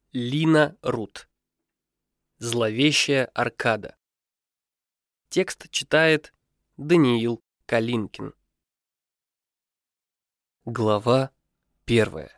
Лина Рут. Зловещая аркада. Текст читает Даниил Калинкин. Глава 1.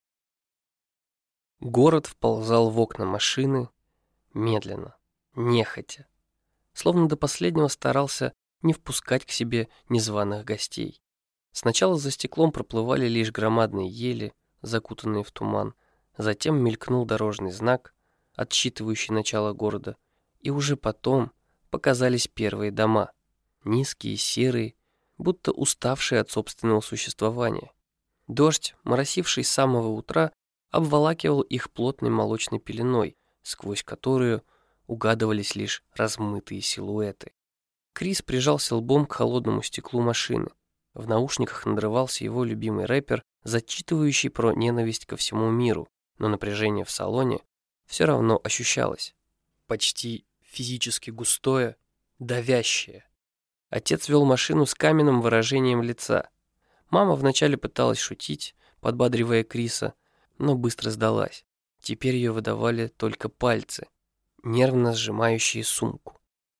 Город вползал в окна машины медленно, нехотя, словно до последнего старался не впускать к себе незваных гостей. Сначала за стеклом проплывали лишь громадные ели, закутанные в туман, затем мелькнул дорожный знак, отсчитывающий начало города, и уже потом показались первые дома, низкие, серые, будто уставшие от собственного существования. Дождь, моросивший с самого утра, обволакивал их плотной молочной пеленой, сквозь которую угадывались лишь размытые силуэты. Крис прижался лбом к холодному стеклу машины. В наушниках надрывался его любимый рэпер, зачитывающий про ненависть ко всему миру, но напряжение в салоне все равно ощущалось. Почти физически густое, давящее. Отец вел машину с каменным выражением лица. Мама вначале пыталась шутить, подбадривая Криса, но быстро сдалась. Теперь ее выдавали только пальцы, нервно сжимающие сумку.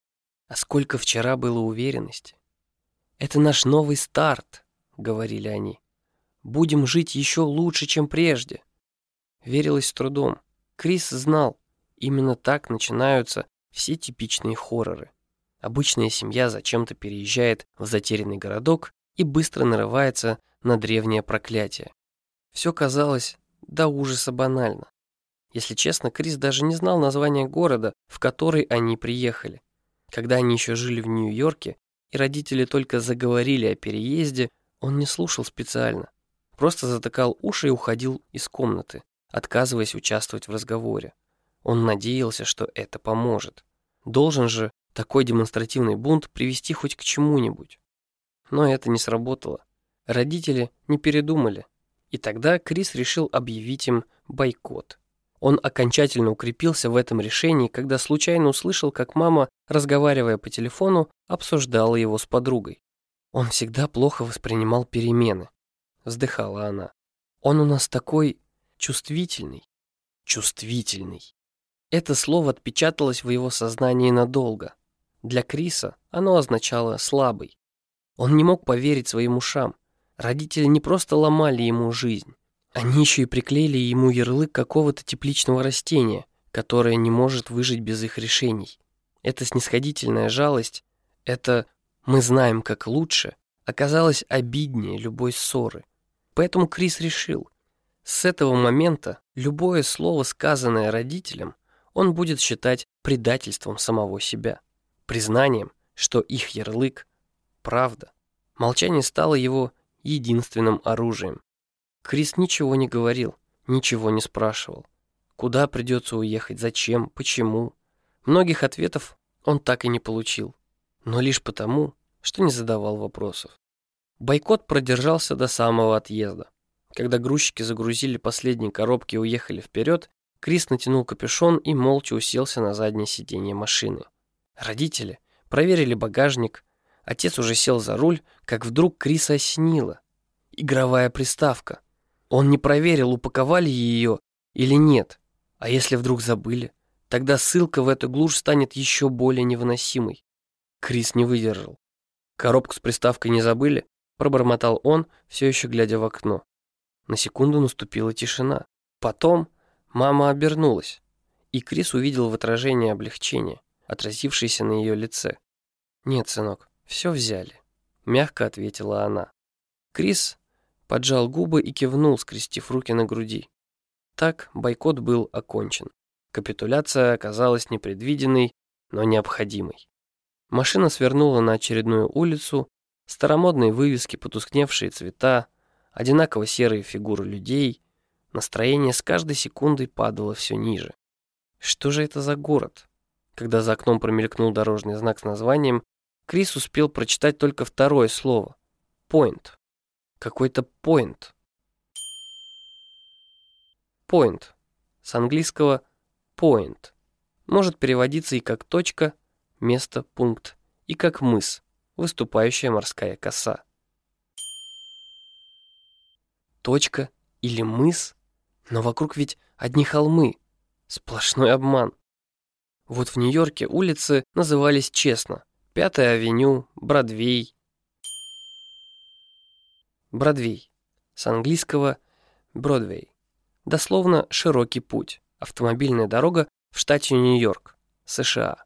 А сколько вчера было уверенности. «Это наш новый старт», — говорили они. «Будем жить еще лучше, чем прежде». Верилось с трудом. Крис знал, именно так начинаются все типичные хорроры. Обычная семья зачем-то переезжает в затерянный городок и быстро нарывается на древнее проклятие. Все казалось до ужаса банально. Если честно, Крис даже не знал названия города, в который они приехали. Когда они еще жили в Нью-Йорке, и родители только заговорили о переезде, он не слушал специально. Просто затыкал уши и уходил из комнаты, отказываясь участвовать в разговоре. Он надеялся, что это поможет. Должен же такой демонстративный бунт привести хоть к чему-нибудь. Но это не сработало. Родители не передумали. И тогда Крис решил объявить им бойкот. Он окончательно укрепился в этом решении, когда случайно услышал, как мама, разговаривая по телефону, обсуждала его с подругой. «Он всегда плохо воспринимал перемены», — вздыхала она. «Он у нас такой чувствительный». Чувствительный. Это слово отпечаталось в его сознании надолго. Для Криса оно означало «слабый». Он не мог поверить своим ушам. Родители не просто ломали ему жизнь. Они еще и приклеили ему ярлык какого-то тепличного растения, которое не может выжить без их решений. Эта снисходительная жалость, это «мы знаем, как лучше», оказалось обиднее любой ссоры. Поэтому Крис решил, с этого момента любое слово, сказанное родителям, он будет считать предательством самого себя, признанием, что их ярлык – правда. Молчание стало его единственным оружием. Крис ничего не говорил, ничего не спрашивал. Куда придется уехать, зачем, почему? Многих ответов он так и не получил, но лишь потому, что не задавал вопросов. Бойкот продержался до самого отъезда. Когда грузчики загрузили последние коробки и уехали вперед, Крис натянул капюшон и молча уселся на заднее сиденье машины. Родители проверили багажник. Отец уже сел за руль, как вдруг Криса осенило. Игровая приставка. Он не проверил, упаковали ее или нет. А если вдруг забыли, тогда ссылка в эту глушь станет еще более невыносимой. Крис не выдержал. «Коробку с приставкой не забыли?» – пробормотал он, все еще глядя в окно. На секунду наступила тишина. Потом мама обернулась, и Крис увидел в отражении облегчение, отразившееся на ее лице. «Нет, сынок, все взяли», — мягко ответила она. Крис поджал губы и кивнул, скрестив руки на груди. Так бойкот был окончен. Капитуляция оказалась непредвиденной, но необходимой. Машина свернула на очередную улицу, старомодные вывески, потускневшие цвета, одинаково серые фигуры людей. Настроение с каждой секундой падало все ниже. Что же это за город? Когда за окном промелькнул дорожный знак с названием, Крис успел прочитать только второе слово. Point. Какой-то point. Point. С английского point. Может переводиться и как точка, место, пункт, и как мыс, выступающая морская коса. Точка или мыс? Но вокруг ведь одни холмы. Сплошной обман. Вот в Нью-Йорке улицы назывались честно: Пятая авеню, Бродвей. Бродвей. С английского Бродвей. Дословно «широкий путь». Автомобильная дорога в штате Нью-Йорк, США.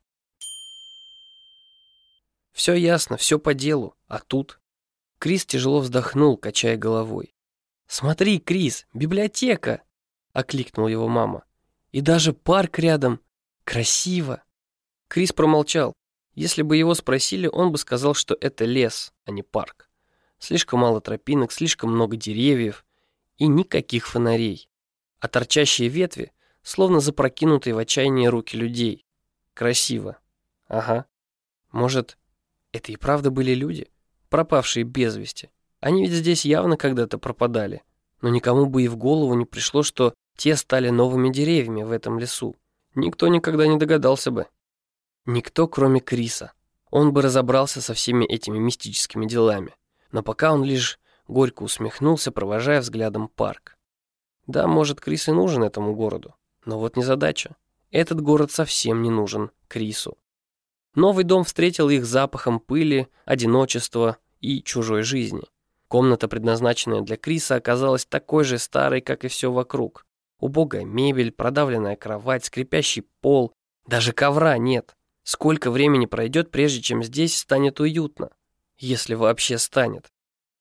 Все ясно, все по делу, а тут... Крис тяжело вздохнул, качая головой. «Смотри, Крис, библиотека!» — окликнул его мама. «И даже парк рядом. Красиво!» Крис промолчал. Если бы его спросили, он бы сказал, что это лес, а не парк. Слишком мало тропинок, слишком много деревьев и никаких фонарей. А торчащие ветви, словно запрокинутые в отчаянии руки людей. Красиво. Ага. Может, это и правда были люди, пропавшие без вести? Они ведь здесь явно когда-то пропадали. Но никому бы и в голову не пришло, что те стали новыми деревьями в этом лесу. Никто никогда не догадался бы. Никто, кроме Криса. Он бы разобрался со всеми этими мистическими делами. Но пока он лишь горько усмехнулся, провожая взглядом парк. Да, может, Крис и нужен этому городу. Но вот незадача. Этот город совсем не нужен Крису. Новый дом встретил их запахом пыли, одиночества и чужой жизни. Комната, предназначенная для Криса, оказалась такой же старой, как и все вокруг. Убогая мебель, продавленная кровать, скрипящий пол. Даже ковра нет. Сколько времени пройдет, прежде чем здесь станет уютно? Если вообще станет.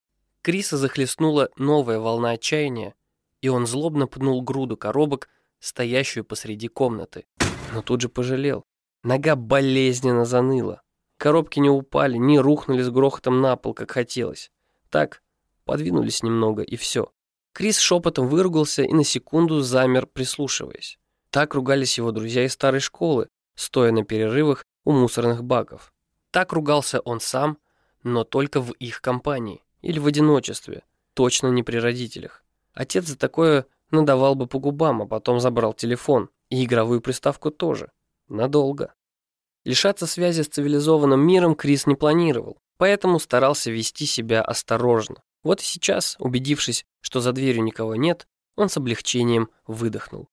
Криса захлестнула новая волна отчаяния, и он злобно пнул груду коробок, стоящую посреди комнаты. Но тут же пожалел. Нога болезненно заныла. Коробки не упали, не рухнули с грохотом на пол, как хотелось. Так, подвинулись немного, и все. Крис шепотом выругался и на секунду замер, прислушиваясь. Так ругались его друзья из старой школы, стоя на перерывах у мусорных баков. Так ругался он сам, но только в их компании или в одиночестве, точно не при родителях. Отец за такое надавал бы по губам, а потом забрал телефон и игровую приставку тоже. Надолго. Лишаться связи с цивилизованным миром Крис не планировал, поэтому старался вести себя осторожно. Вот и сейчас, убедившись, что за дверью никого нет, он с облегчением выдохнул.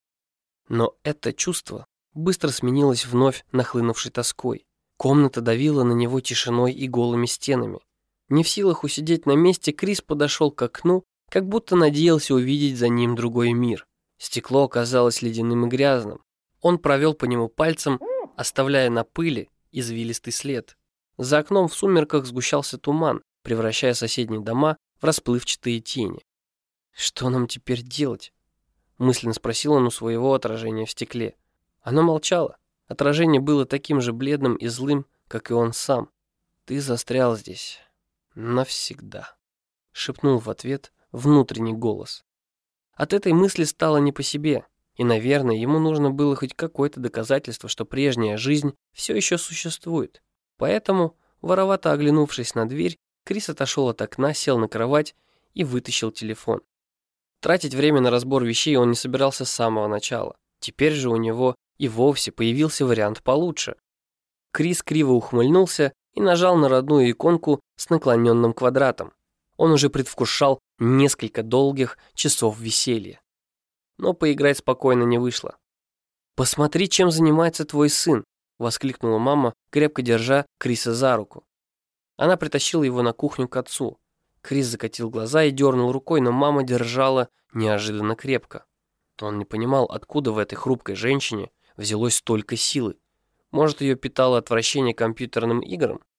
Но это чувство быстро сменилось вновь нахлынувшей тоской. Комната давила на него тишиной и голыми стенами. Не в силах усидеть на месте, Крис подошел к окну, как будто надеялся увидеть за ним другой мир. Стекло оказалось ледяным и грязным. Он провел по нему пальцем, оставляя на пыли извилистый след. За окном в сумерках сгущался туман, превращая соседние дома в расплывчатые тени. «Что нам теперь делать?» — мысленно спросил он у своего отражения в стекле. Оно молчало. Отражение было таким же бледным и злым, как и он сам. «Ты застрял здесь. Навсегда», — шепнул в ответ внутренний голос. От этой мысли стало не по себе, и, наверное, ему нужно было хоть какое-то доказательство, что прежняя жизнь все еще существует. Поэтому, воровато оглянувшись на дверь, Крис отошел от окна, сел на кровать и вытащил телефон. Тратить время на разбор вещей он не собирался с самого начала. Теперь же у него и вовсе появился вариант получше. Крис криво ухмыльнулся и нажал на родную иконку с наклоненным квадратом. Он уже предвкушал несколько долгих часов веселья. Но поиграть спокойно не вышло. «Посмотри, чем занимается твой сын!» — воскликнула мама, крепко держа Криса за руку. Она притащила его на кухню к отцу. Крис закатил глаза и дернул рукой, но мама держала неожиданно крепко. Он не понимал, откуда в этой хрупкой женщине взялось столько силы. Может, ее питало отвращение к компьютерным играм?